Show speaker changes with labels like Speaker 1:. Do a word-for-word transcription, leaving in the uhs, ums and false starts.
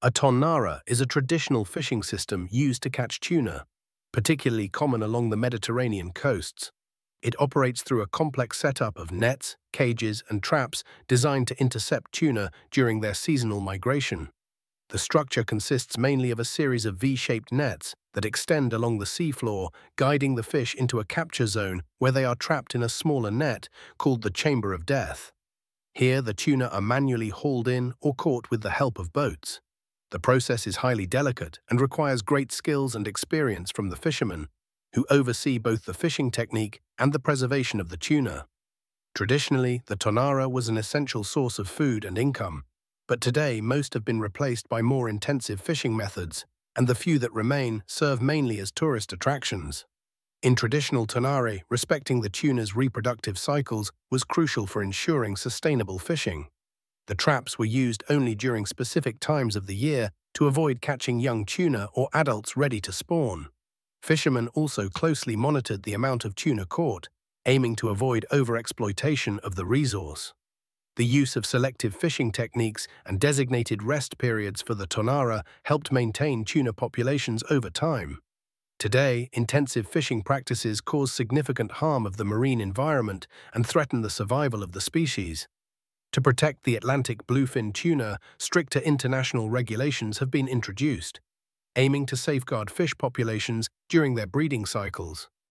Speaker 1: A tonnara is a traditional fishing system used to catch tuna, particularly common along the Mediterranean coasts. It operates through a complex setup of nets, cages, and traps designed to intercept tuna during their seasonal migration. The structure consists mainly of a series of V-shaped nets that extend along the seafloor, guiding the fish into a capture zone where they are trapped in a smaller net called the Chamber of Death. Here, the tuna are manually hauled in or caught with the help of boats. The process is highly delicate and requires great skills and experience from the fishermen, who oversee both the fishing technique and the preservation of the tuna. Traditionally, the tonnara was an essential source of food and income, but today most have been replaced by more intensive fishing methods, and the few that remain serve mainly as tourist attractions. In traditional tonnare, respecting the tuna's reproductive cycles was crucial for ensuring sustainable fishing. The traps were used only during specific times of the year to avoid catching young tuna or adults ready to spawn. Fishermen also closely monitored the amount of tuna caught, aiming to avoid overexploitation of the resource. The use of selective fishing techniques and designated rest periods for the tonnara helped maintain tuna populations over time. Today, intensive fishing practices cause significant harm of the marine environment and threaten the survival of the species. To protect the Atlantic bluefin tuna, stricter international regulations have been introduced, aiming to safeguard fish populations during their breeding cycles.